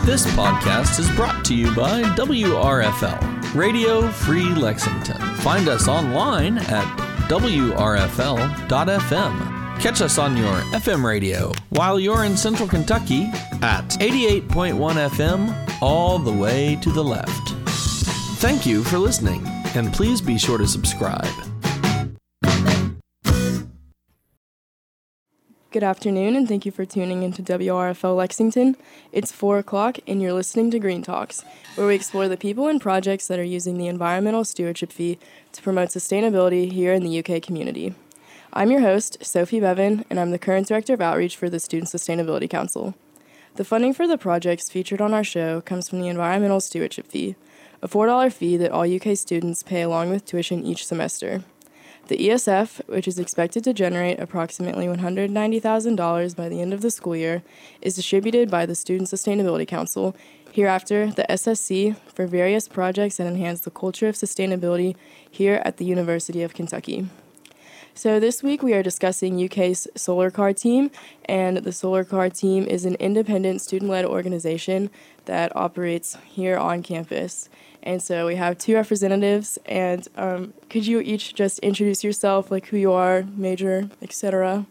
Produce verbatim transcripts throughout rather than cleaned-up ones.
This podcast is brought to you by W R F L, Radio Free Lexington. Find us online at W R F L dot F M. Catch us on your F M radio while you're in Central Kentucky at eighty-eight point one F M, all the way to the left. Thank you for listening, and please be sure to subscribe. Good afternoon, and thank you for tuning into W R F L Lexington. It's four o'clock, and you're listening to Green Talks, where we explore the people and projects that are using the environmental stewardship fee to promote sustainability here in the U K community. I'm your host, Sophie Bevan, and I'm the current Director of Outreach for the Student Sustainability Council. The funding for the projects featured on our show comes from the environmental stewardship fee, a four dollars fee that all U K students pay along with tuition each semester. The E S F, which is expected to generate approximately one hundred ninety thousand dollars by the end of the school year, is distributed by the Student Sustainability Council, hereafter the S S C, for various projects that enhance the culture of sustainability here at the University of Kentucky. So this week we are discussing U K's Solar Car Team, and the Solar Car Team is an independent student-led organization that operates here on campus. And so we have two representatives, and um, could you each just introduce yourself, like who you are, major, et cetera?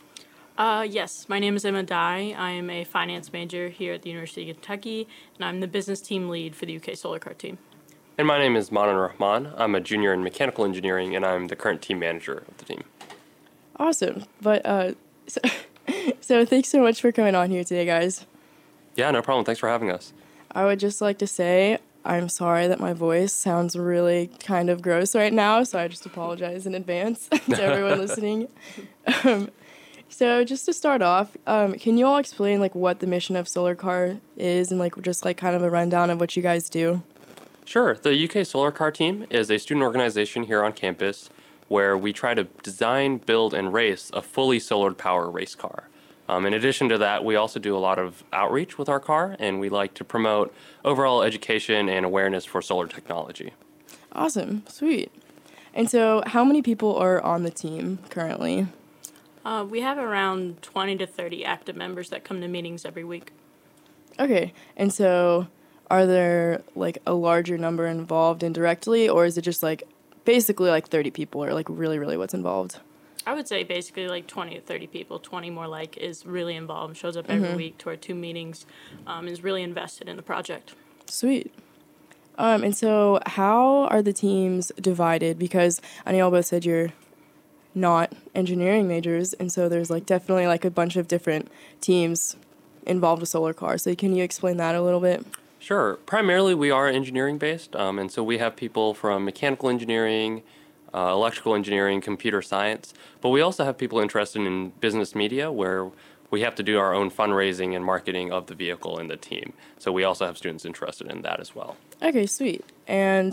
Uh, yes, my name is Emma Dye. I am a finance major here at the University of Kentucky, and I'm the business team lead for the U K Solar Car Team. And my name is Manan Rahman. I'm a junior in mechanical engineering, and I'm the current team manager of the team. Awesome. But uh, so, so thanks so much for coming on here today, guys. Yeah, no problem. Thanks for having us. I would just like to say I'm sorry that my voice sounds really kind of gross right now, so I just apologize in advance to everyone listening. Um, so just to start off, um, can you all explain like what the mission of Solar Car is and like just like kind of a rundown of what you guys do? Sure. The U K Solar Car Team is a student organization here on campus where we try to design, build, and race a fully solar-powered race car. Um, in addition to that, we also do a lot of outreach with our car, and we like to promote overall education and awareness for solar technology. Awesome. Sweet. And so how many people are on the team currently? Uh, we have around twenty to thirty active members that come to meetings every week. Okay. And so are there like a larger number involved indirectly, or is it just like basically like thirty people, or like really, really what's involved? I would say basically like twenty to thirty people, twenty more like, is really involved, shows up every mm-hmm. week to our two meetings, um, is really invested in the project. Sweet. Um, and so how are the teams divided? Because I know y'all both said you're not engineering majors, and so there's like definitely like a bunch of different teams involved with Solar Car. So can you explain that a little bit? Sure. Primarily we are engineering based, um, and so we have people from mechanical engineering, Uh, electrical engineering, computer science, but we also have people interested in business media where we have to do our own fundraising and marketing of the vehicle and the team. So we also have students interested in that as well. Okay, sweet. And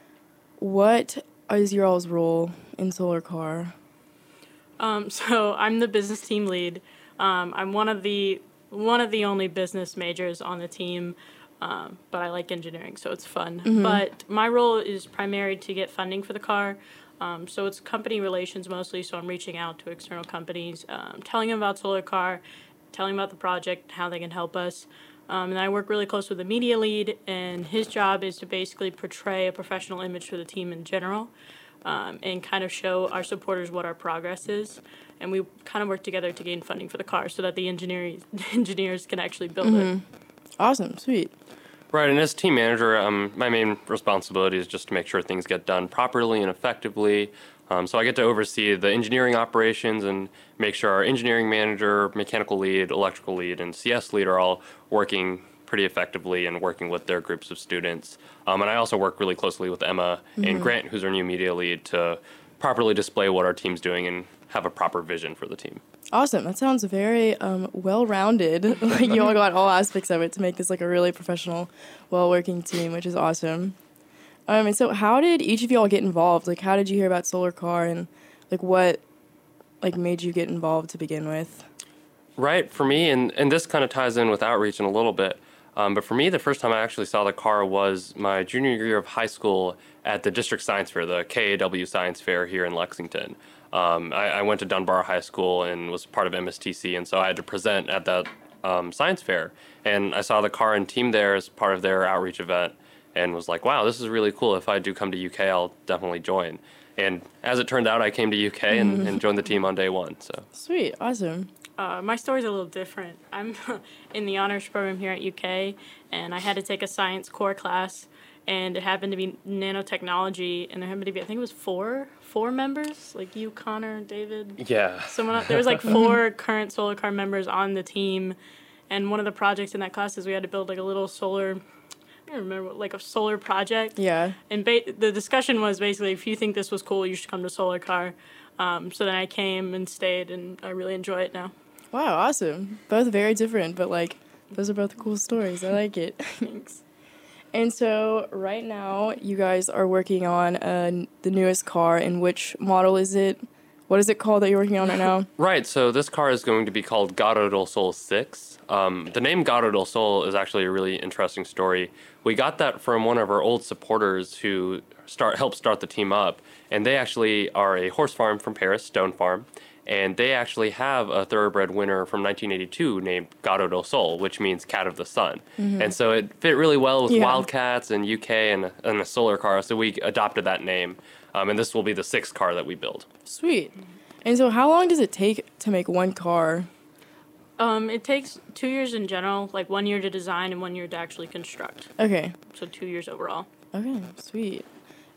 what is your all's role in Solar Car? Um, so I'm the business team lead. Um, I'm one of the one of the only business majors on the team. Um, but I like engineering, so it's fun. Mm-hmm. But my role is primary to get funding for the car. Um, so it's company relations mostly, so I'm reaching out to external companies, um, telling them about Solar Car, telling them about the project, how they can help us. Um, and I work really close with the media lead, and his job is to basically portray a professional image for the team in general, um, and kind of show our supporters what our progress is. And we kind of work together to gain funding for the car so that the engineers engineers can actually build mm-hmm. it. Awesome, sweet. Right, and as team manager, um, my main responsibility is just to make sure things get done properly and effectively. Um, so I get to oversee the engineering operations and make sure our engineering manager, mechanical lead, electrical lead, and C S lead are all working pretty effectively and working with their groups of students. Um, and I also work really closely with Emma mm-hmm. and Grant, who's our new media lead, to properly display what our team's doing and have a proper vision for the team. Awesome. That sounds very um, well-rounded. Like you all got all aspects of it to make this like a really professional, well-working team, which is awesome. Um, and so how did each of y'all get involved? Like how did you hear about Solar Car, and like what like made you get involved to begin with? Right. For me, and, and this kind of ties in with outreach in a little bit, um, but for me, the first time I actually saw the car was my junior year of high school at the District Science Fair, the K A W Science Fair here in Lexington. Um, I, I went to Dunbar High School and was part of M S T C, and so I had to present at that um, science fair, and I saw the car and team there as part of their outreach event, and was like, wow, this is really cool. If I do come to U K, I'll definitely join. And as it turned out, I came to U K and, and joined the team on day one. So Sweet, awesome. Uh, my story's a little different. I'm in the honors program here at U K, and I had to take a science core class, and it happened to be nanotechnology, and there happened to be, I think it was four, four members, like you, Connor, David. yeah, Someone else, there was like four current solar car members on the team, and one of the projects in that class is we had to build like a little solar, I don't remember, like a solar project. Yeah. And ba- the discussion was basically, if you think this was cool, you should come to Solar Car. Um, so then I came and stayed, and I really enjoy it now. Wow, awesome. Both very different, but like those are both cool stories. I like it. Thanks. And so right now you guys are working on uh, the newest car. And which model is it? What is it called that you're working on right now? right. So this car is going to be called Gato del Sol six. Um, the name Gato del Sol is actually a really interesting story. We got that from one of our old supporters who start helped start the team up, and they actually are a horse farm from Paris, Stone Farm, and they actually have a thoroughbred winner from nineteen eighty-two named Gato del Sol, which means cat of the sun. Mm-hmm. And so it fit really well with yeah. Wildcats and U K and, and a solar car, so we adopted that name. Um, and this will be the sixth car that we build. Sweet. And so how long does it take to make one car? Um, it takes two years in general, like one year to design and one year to actually construct. Okay. So two years overall. Okay, sweet.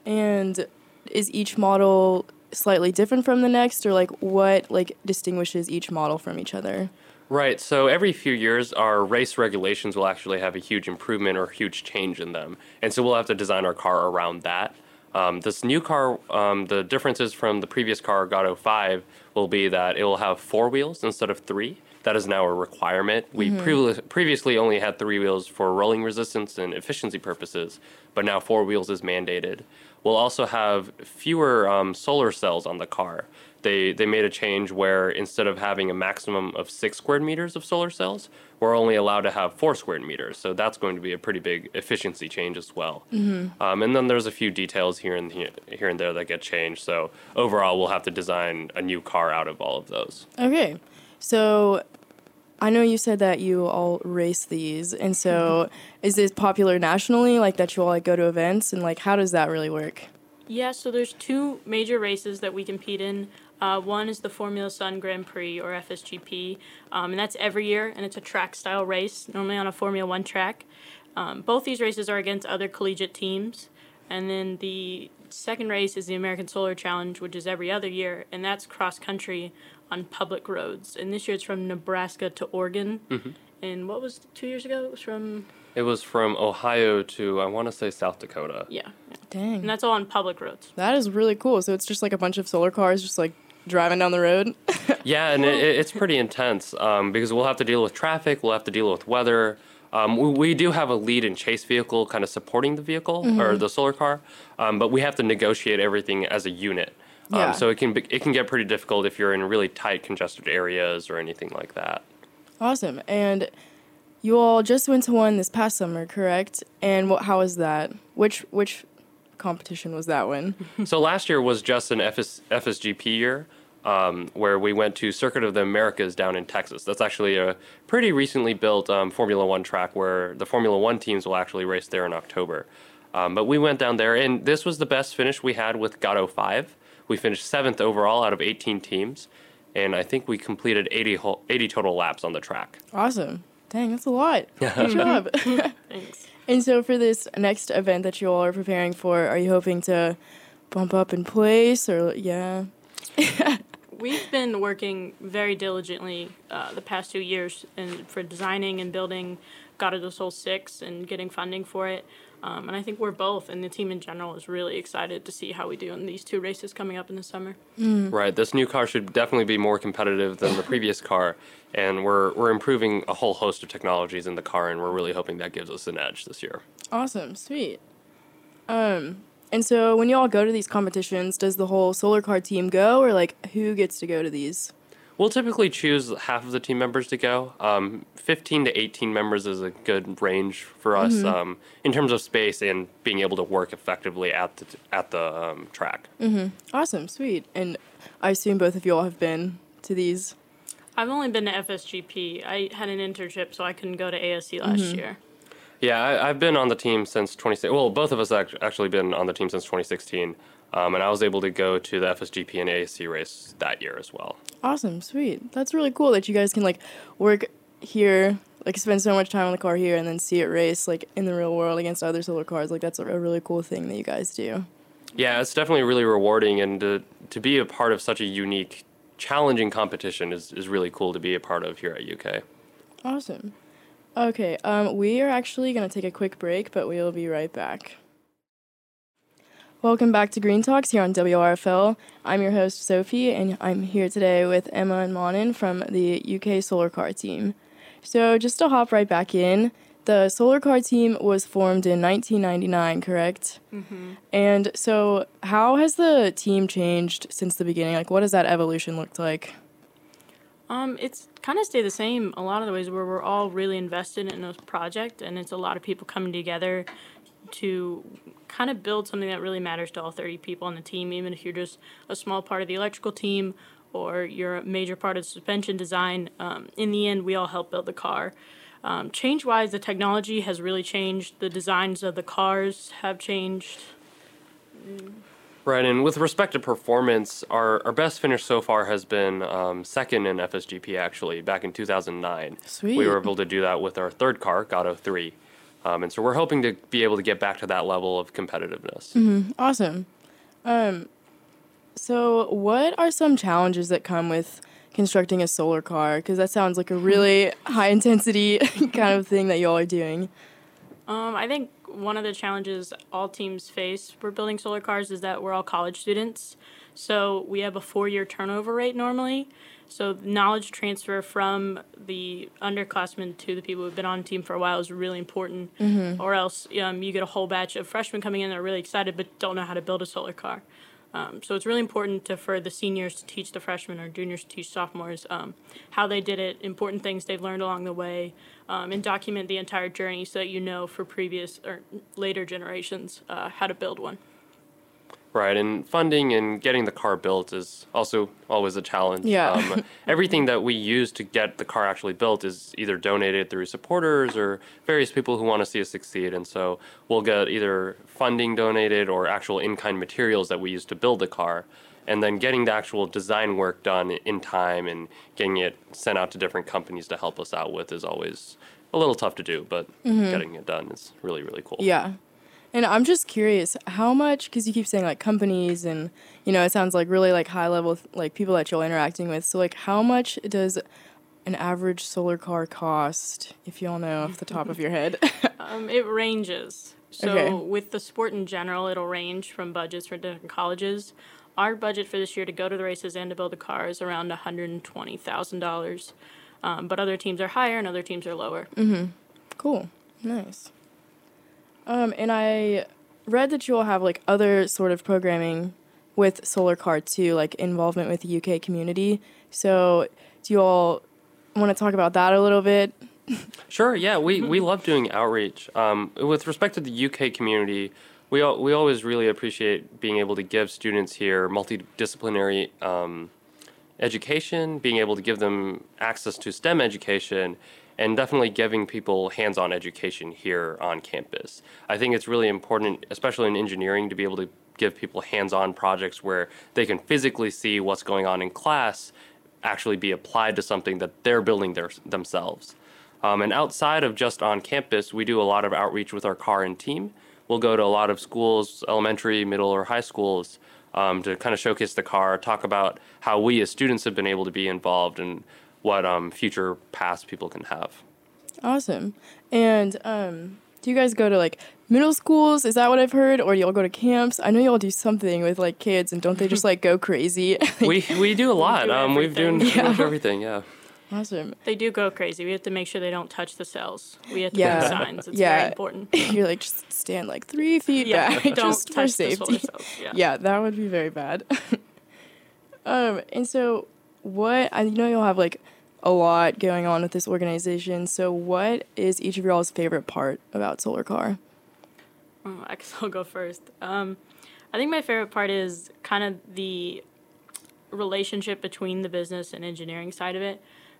And is each model slightly different from the next, or like what like distinguishes each model from each other? Right. So every few years, our race regulations will actually have a huge improvement or huge change in them. And so we'll have to design our car around that. Um, this new car, um, the differences from the previous car, Gato five, will be that it will have four wheels instead of three. That is now a requirement. We mm-hmm. pre- previously only had three wheels for rolling resistance and efficiency purposes, but now four wheels is mandated. We'll also have fewer um, solar cells on the car. They they made a change where instead of having a maximum of six square meters of solar cells, we're only allowed to have four square meters. So that's going to be a pretty big efficiency change as well. Mm-hmm. Um, and then there's a few details here and here, here and there that get changed. So overall, we'll have to design a new car out of all of those. Okay, so I know you said that you all race these, and so mm-hmm. is this popular nationally, like that you all like go to events, and like how does that really work? Yeah, so there's two major races that we compete in. Uh, one is the Formula Sun Grand Prix, or F S G P, um, and that's every year, and it's a track-style race, normally on a Formula One track. Um, both these races are against other collegiate teams, and then the second race is the American Solar Challenge, which is every other year, and that's cross-country on public roads. And this year it's from Nebraska to Oregon, mm-hmm. and what was two years ago? It was from... It was from Ohio to, I want to say, South Dakota. Yeah, yeah. Dang. And that's all on public roads. That is really cool. So it's just like a bunch of solar cars just like driving down the road? Yeah, and it, it's pretty intense um, because we'll have to deal with traffic, we'll have to deal with weather. Um, we, we do have a lead and chase vehicle kind of supporting the vehicle, mm-hmm. or the solar car, um, but we have to negotiate everything as a unit. Um, yeah. So it can be, it can get pretty difficult if you're in really tight, congested areas or anything like that. Awesome. And you all just went to one this past summer, correct? And what, how was that? Which which competition was that one? So last year was just an F S, F S G P year, um, where we went to Circuit of the Americas down in Texas. That's actually a pretty recently built um, Formula One track where the Formula One teams will actually race there in October. Um, but we went down there, and this was the best finish we had with Gato five. We finished seventh overall out of eighteen teams, and I think we completed eighty, whole, eighty total laps on the track. Awesome. Dang, that's a lot. Good job. Thanks. And so for this next event that you all are preparing for, are you hoping to bump up in place or, yeah? We've been working very diligently uh, the past two years and for designing and building Gato del Sol six and getting funding for it. Um, and I think we're both, and the team in general is really excited to see how we do in these two races coming up in the summer. Mm. Right. This new car should definitely be more competitive than the previous car, and we're we're improving a whole host of technologies in the car, and we're really hoping that gives us an edge this year. Awesome. Sweet. Um, and so when you all go to these competitions, does the whole solar car team go, or like who gets to go to these? We'll typically choose half of the team members to go. Um, fifteen to eighteen members is a good range for us mm-hmm. um, in terms of space and being able to work effectively at the at the um, track. Mm-hmm. Awesome, sweet. And I assume both of you all have been to these. I've only been to F S G P. I had an internship, so I couldn't go to A S C last mm-hmm. year. Yeah, I, I've been on the team since twenty sixteen. Well, both of us have actually been on the team since twenty sixteen. Um, and I was able to go to the F S G P and A S C race that year as well. Awesome, sweet. That's really cool that you guys can, like, work here, like, spend so much time on the car here and then see it race, like, in the real world against other solar cars. Like, that's a, a really cool thing that you guys do. Yeah, it's definitely really rewarding, and to, to be a part of such a unique, challenging competition is, is really cool to be a part of here at U K. Awesome. Okay, um, we are actually going to take a quick break, but we will be right back. Welcome back to Green Talks here on W R F L. I'm your host, Sophie, and I'm here today with Emma and Manan from the U K Solar Car team. So just to hop right back in, the Solar Car team was formed in nineteen ninety-nine, correct? Mm-hmm. And so how has the team changed since the beginning? Like, what has that evolution looked like? Um, it's kind of stayed the same a lot of the ways, where we're all really invested in a project, and it's a lot of people coming together to kind of build something that really matters to all thirty people on the team, even if you're just a small part of the electrical team or you're a major part of suspension design. Um, in the end, we all help build the car. Um, change-wise, the technology has really changed. The designs of the cars have changed. Right, and with respect to performance, our, our best finish so far has been um, second in F S G P, actually, back in two thousand nine. Sweet. We were able to do that with our third car, Gatto three. Um, and so we're hoping to be able to get back to that level of competitiveness. Mm-hmm. Awesome. Um, so what are some challenges that come with constructing a solar car? Because that sounds like a really high-intensity kind of thing that you all are doing. Um, I think one of the challenges all teams face for building solar cars is that we're all college students. So we have a four-year turnover rate normally. So knowledge transfer from the underclassmen to the people who've been on the team for a while is really important. Mm-hmm. Or else um, you get a whole batch of freshmen coming in that are really excited but don't know how to build a solar car. Um, so it's really important to, for the seniors to teach the freshmen or juniors to teach sophomores um, how they did it, important things they've learned along the way, um, and document the entire journey so that you know for previous or later generations uh, how to build one. Right, and funding and getting the car built is also always a challenge. Yeah. Um, everything that we use to get the car actually built is either donated through supporters or various people who want to see us succeed. And so we'll get either funding donated or actual in-kind materials that we use to build the car. And then getting the actual design work done in time and getting it sent out to different companies to help us out with is always a little tough to do, but mm-hmm. getting it done is really, really cool. Yeah. And I'm just curious, how much, because you keep saying, like, companies and, you know, it sounds like really, like, high-level, like, people that you're interacting with. So, like, how much does an average solar car cost, if you all know off the top of your head? um, it ranges. So okay. With the sport in general, it'll range from budgets for different colleges. Our budget for this year to go to the races and to build a car is around one hundred twenty thousand dollars. Um, but other teams are higher and other teams are lower. Mm-hmm. Cool. Nice. Um, and I read that you all have, like, other sort of programming with Solar Car too, like involvement with the U K community. So do you all want to talk about that a little bit? Sure, yeah. We, we love doing outreach. Um, with respect to the U K community, we al- we always really appreciate being able to give students here multidisciplinary um, education, being able to give them access to STEM education, and definitely giving people hands-on education here on campus. I think it's really important, especially in engineering, to be able to give people hands-on projects where they can physically see what's going on in class actually be applied to something that they're building their, themselves. Um, and outside of just on campus, we do a lot of outreach with our car and team. We'll go to a lot of schools, elementary, middle, or high schools, um, to kind of showcase the car, talk about how we as students have been able to be involved and what um, future paths people can have. Awesome. And um, do you guys go to, like, middle schools? Is that what I've heard? Or y'all go to camps? I know y'all do something with, like, kids, and don't they just, like, go crazy? we we do a lot. We do um, we've done pretty Yeah. much everything, yeah. Awesome. They do go crazy. We have to make sure they don't touch the cells. We have to Yeah. put signs. It's Yeah. very important. You're like, just stand, like, three feet Yeah, back don't just touch for the safety. solar cells. Yeah. Yeah, that would be very bad. um, and so what, I know you'll have, like, a lot going on with this organization. So what is each of y'all's favorite part about Solar Car? Oh, I guess I'll go first. Um, I think my favorite part is kind of the relationship between the business and engineering side of it.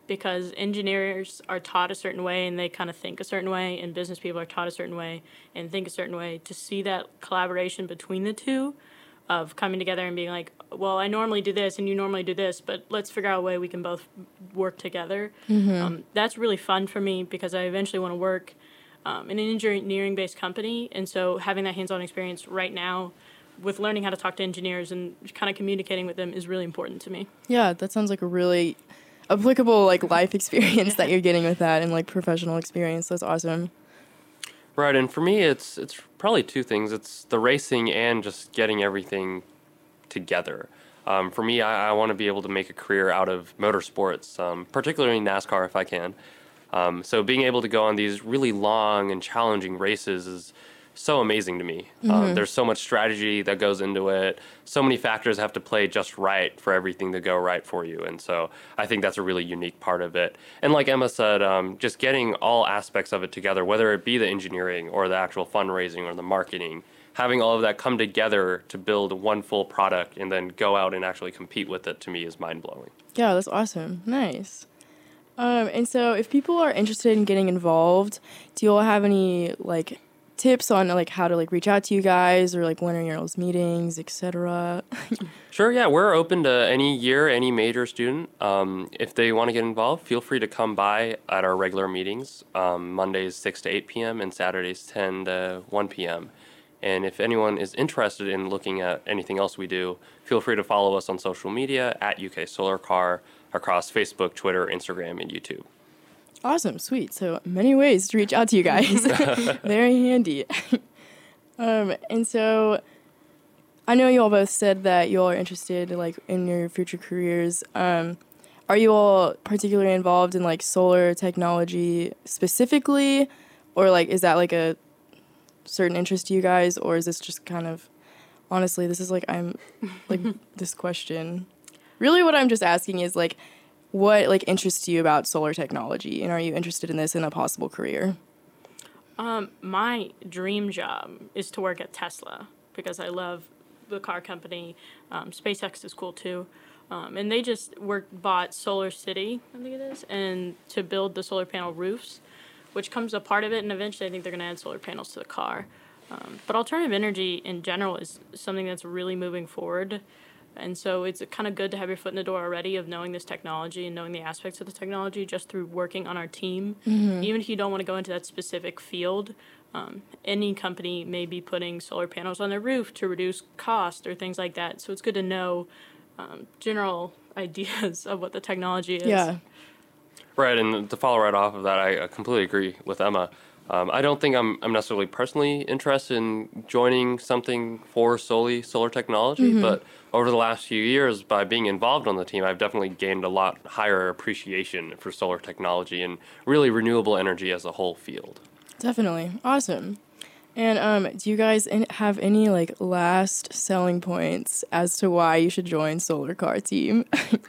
because engineers are taught a certain way and they kind of think a certain way, and business people are taught a certain way and think a certain way. To see that collaboration between the two of coming together and being like, well, I normally do this and you normally do this, but let's figure out a way we can both work together. Mm-hmm. Um, that's really fun for me because I eventually want to work um, in an engineering-based company, and so having that hands-on experience right now with learning how to talk to engineers and kind of communicating with them is really important to me. Yeah, that sounds like a really applicable like life experience that you're getting with that, and like professional experience. That's awesome. Right, and for me, it's it's probably two things. It's the racing and just getting everything together. Um, for me, I, I want to be able to make a career out of motorsports, um, particularly NASCAR if I can. Um, so being able to go on these really long and challenging races is so amazing to me. Mm-hmm. Um, there's so much strategy that goes into it. So many factors have to play just right for everything to go right for you. And so I think that's a really unique part of it. And like Emma said, um, just getting all aspects of it together, whether it be the engineering or the actual fundraising or the marketing, having all of that come together to build one full product and then go out and actually compete with it, to me, is mind-blowing. Yeah, that's awesome. Nice. Um, and so if people are interested in getting involved, do you all have any, like, tips on like how to like reach out to you guys, or like when are your meetings, et cetera? Sure, yeah, we're open to any year, any major student. Um, if they want to get involved, feel free to come by at our regular meetings, um, Mondays six to eight p.m. and Saturdays ten to one p.m. And if anyone is interested in looking at anything else we do, feel free to follow us on social media at U K Solar Car across Facebook, Twitter, Instagram, and YouTube. Awesome, sweet. So many ways to reach out to you guys. Very handy. um, and so I know you all both said that you all are interested like in your future careers. Um, are you all particularly involved in like solar technology specifically, or like is that like a certain interest to you guys, or is this just kind of, honestly, this is like I'm like this question. Really, what I'm just asking is like, what like interests you about solar technology, and are you interested in this in a possible career? Um, my dream job is to work at Tesla because I love the car company. Um, SpaceX is cool too, um, and they just work bought Solar City, I think it is, and to build the solar panel roofs, which comes a part of it, and eventually I think they're going to add solar panels to the car. Um, but alternative energy in general is something that's really moving forward. And so it's kind of good to have your foot in the door already of knowing this technology and knowing the aspects of the technology just through working on our team. Mm-hmm. Even if you don't want to go into that specific field, um, any company may be putting solar panels on their roof to reduce cost or things like that. So it's good to know um, general ideas of what the technology is. Yeah. Right, and to follow right off of that, I completely agree with Emma. Um, I don't think I'm, I'm necessarily personally interested in joining something for solely solar technology, mm-hmm. but over the last few years, by being involved on the team, I've definitely gained a lot higher appreciation for solar technology and really renewable energy as a whole field. Definitely. Awesome. And um, do you guys in- have any like last selling points as to why you should join Solar Car Team?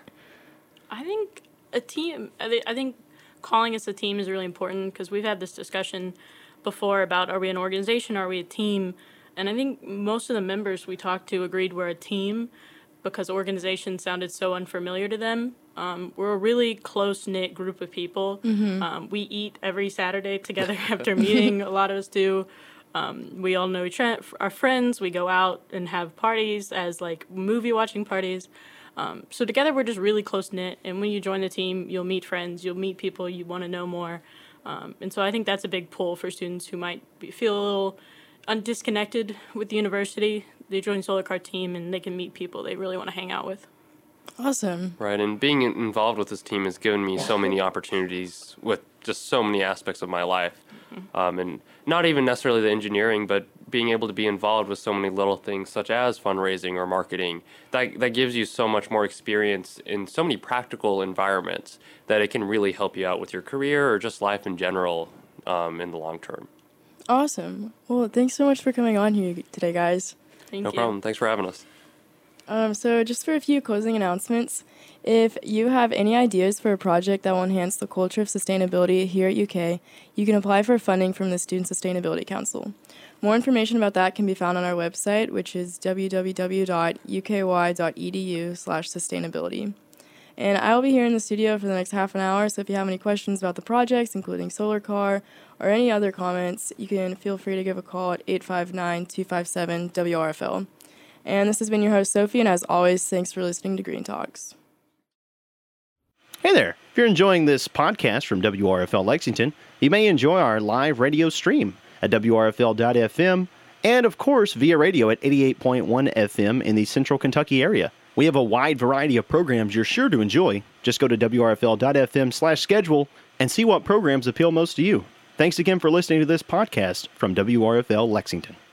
I think a team, I, th- I think calling us a team is really important because we've had this discussion before about are we an organization, are we a team? And I think most of the members we talked to agreed we're a team because organization sounded so unfamiliar to them. Um, we're a really close-knit group of people. Mm-hmm. Um, we eat every Saturday together after a meeting. A lot of us do. Um, we all know each other, our friends. We go out and have parties as like movie-watching parties. Um, so together we're just really close-knit, and when you join the team, you'll meet friends, you'll meet people you want to know more. Um, and so I think that's a big pull for students who might be, feel a little un- disconnected with the university. They join Solar Car Team, and they can meet people they really want to hang out with. Awesome. Right, and being involved with this team has given me so many opportunities with just so many aspects of my life. Mm-hmm. Um, and not even necessarily the engineering, but being able to be involved with so many little things such as fundraising or marketing. That, that gives you so much more experience in so many practical environments that it can really help you out with your career or just life in general um, in the long term. Awesome. Well, thanks so much for coming on here today, guys. Thank no you. problem. Thanks for having us. Um, so just for a few closing announcements, if you have any ideas for a project that will enhance the culture of sustainability here at U K, you can apply for funding from the Student Sustainability Council. More information about that can be found on our website, which is w w w dot u k y dot e d u slash sustainability. And I will be here in the studio for the next half an hour, so if you have any questions about the projects, including Solar Car, or any other comments, you can feel free to give a call at eight five nine, two five seven, W R F L. And this has been your host, Sophie, and as always, thanks for listening to Green Talks. Hey there. If you're enjoying this podcast from W R F L Lexington, you may enjoy our live radio stream at W R F L dot F M and, of course, via radio at eighty-eight point one F M in the Central Kentucky area. We have a wide variety of programs you're sure to enjoy. Just go to W R F L dot F M slash schedule and see what programs appeal most to you. Thanks again for listening to this podcast from W R F L Lexington.